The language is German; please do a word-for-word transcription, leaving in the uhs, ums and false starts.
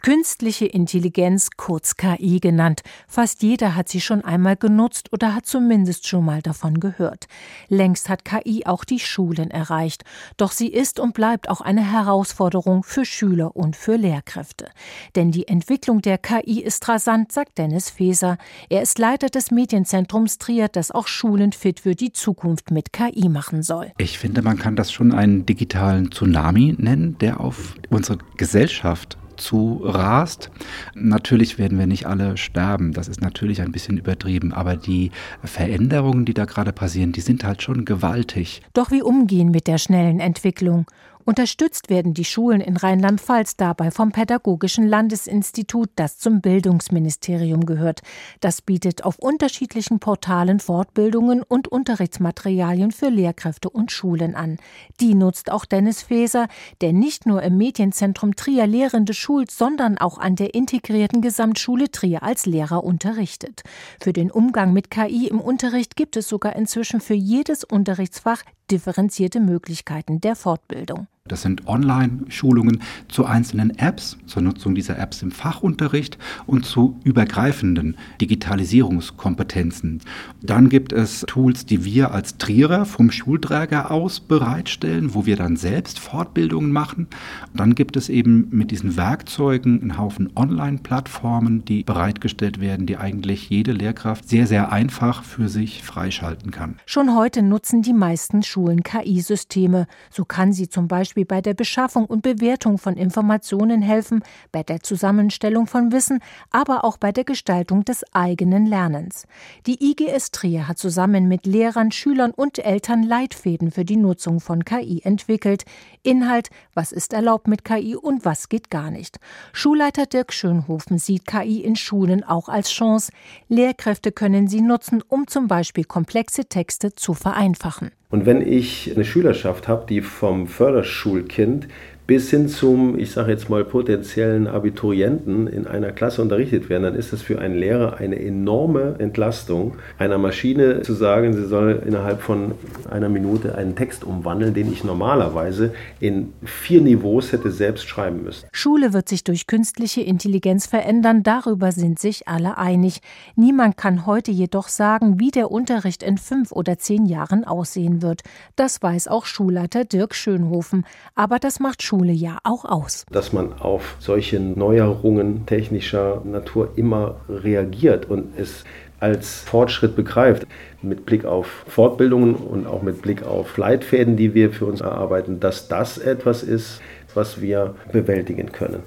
Künstliche Intelligenz, kurz K I genannt. Fast jeder hat sie schon einmal genutzt oder hat zumindest schon mal davon gehört. Längst hat K I auch die Schulen erreicht. Doch sie ist und bleibt auch eine Herausforderung für Schüler und für Lehrkräfte. Denn die Entwicklung der K I ist rasant, sagt Dennis Faeser. Er ist Leiter des Medienzentrums Trier, das auch Schulen fit für die Zukunft mit K I machen soll. Ich finde, man kann das schon einen digitalen Tsunami nennen, der auf unsere Gesellschaft zu rast. Natürlich werden wir nicht alle sterben, das ist natürlich ein bisschen übertrieben, aber die Veränderungen, die da gerade passieren, die sind halt schon gewaltig. Doch wie umgehen mit der schnellen Entwicklung? Unterstützt werden die Schulen in Rheinland-Pfalz dabei vom Pädagogischen Landesinstitut, das zum Bildungsministerium gehört. Das bietet auf unterschiedlichen Portalen Fortbildungen und Unterrichtsmaterialien für Lehrkräfte und Schulen an. Die nutzt auch Dennis Faeser, der nicht nur im Medienzentrum Trier Lehrende schult, sondern auch an der integrierten Gesamtschule Trier als Lehrer unterrichtet. Für den Umgang mit K I im Unterricht gibt es sogar inzwischen für jedes Unterrichtsfach differenzierte Möglichkeiten der Fortbildung. Das sind Online-Schulungen zu einzelnen Apps, zur Nutzung dieser Apps im Fachunterricht und zu übergreifenden Digitalisierungskompetenzen. Dann gibt es Tools, die wir als Trierer vom Schulträger aus bereitstellen, wo wir dann selbst Fortbildungen machen. Dann gibt es eben mit diesen Werkzeugen einen Haufen Online-Plattformen, die bereitgestellt werden, die eigentlich jede Lehrkraft sehr, sehr einfach für sich freischalten kann. Schon heute nutzen die meisten Schulen K I-Systeme. So kann sie zum Beispiel bei der Beschaffung und Bewertung von Informationen helfen, bei der Zusammenstellung von Wissen, aber auch bei der Gestaltung des eigenen Lernens. Die I G S Trier hat zusammen mit Lehrern, Schülern und Eltern Leitfäden für die Nutzung von K I entwickelt. Inhalt: Was ist erlaubt mit K I und was geht gar nicht. Schulleiter Dirk Schönhofen sieht K I in Schulen auch als Chance. Lehrkräfte können sie nutzen, um zum Beispiel komplexe Texte zu vereinfachen. Und wenn ich eine Schülerschaft habe, die vom Förderschulkind bis hin zum, ich sage jetzt mal, potenziellen Abiturienten in einer Klasse unterrichtet werden, dann ist das für einen Lehrer eine enorme Entlastung, einer Maschine zu sagen, sie soll innerhalb von einer Minute einen Text umwandeln, den ich normalerweise in vier Niveaus hätte selbst schreiben müssen. Schule wird sich durch künstliche Intelligenz verändern, darüber sind sich alle einig. Niemand kann heute jedoch sagen, wie der Unterricht in fünf oder zehn Jahren aussehen wird. Das weiß auch Schulleiter Dirk Schönhofen. Aber das macht Schule ja auch aus. Dass man auf solche Neuerungen technischer Natur immer reagiert und es als Fortschritt begreift, mit Blick auf Fortbildungen und auch mit Blick auf Leitfäden, die wir für uns erarbeiten, dass das etwas ist, was wir bewältigen können.